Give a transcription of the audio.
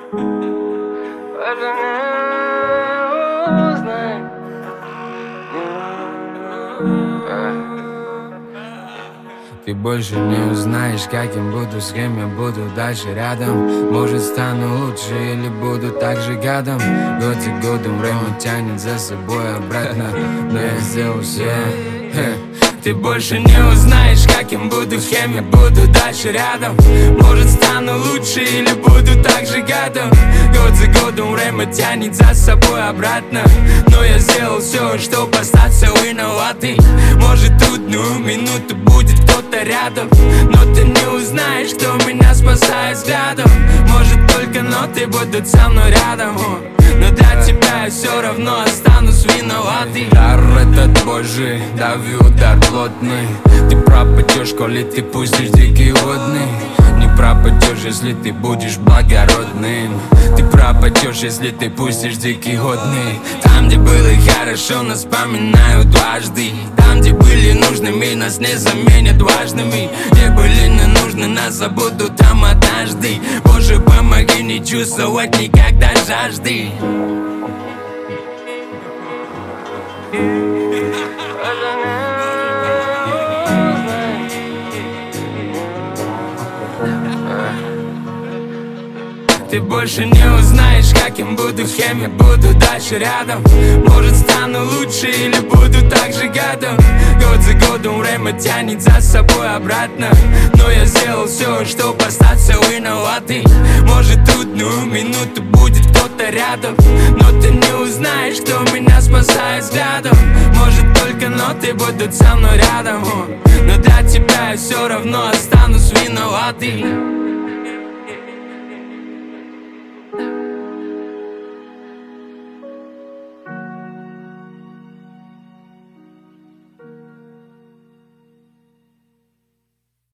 Даже не узнай. Ты больше не узнаешь, каким буду, с кем я буду дальше рядом. Может, стану лучше или буду так же гадом. Год за годом время тянет за собой обратно, но я сделал все. Ты больше не узнаешь, каким буду, с кем я буду дальше рядом. Может, стану лучше или буду так же гадом. Год за годом время тянет за собой обратно, но я сделал все, чтобы остаться виноватый. Может, трудную минуту будет кто-то рядом, но ты не узнаешь, кто меня спасает взглядом. Может, только ноты будут со мной рядом, но для тебя я все равно останусь виноватый. Дар этот божий, дави удар плотный. Ты пропадешь, коли ты пустишь дикий водный. Не пропадешь, если ты будешь благородным. Ты пропадешь, если ты пустишь дикий годный. Там, где было хорошо, нас вспоминают дважды. Там, где были нужными, нас не заменят важными. Где были не нужны, нас забудут там однажды. Боже, помоги не чувствовать никогда жажды. Ты больше не узнаешь, каким буду, с кем я буду дальше рядом. Может, стану лучше или буду так же гадом. Год за годом время тянет за собой обратно, но я сделал все, чтобы остаться виноватый. Может, трудную минуту будет кто-то рядом, но ты не узнаешь, кто меня спасает взглядом. Может, только ноты будут со мной рядом, но для тебя я все равно останусь виноватый.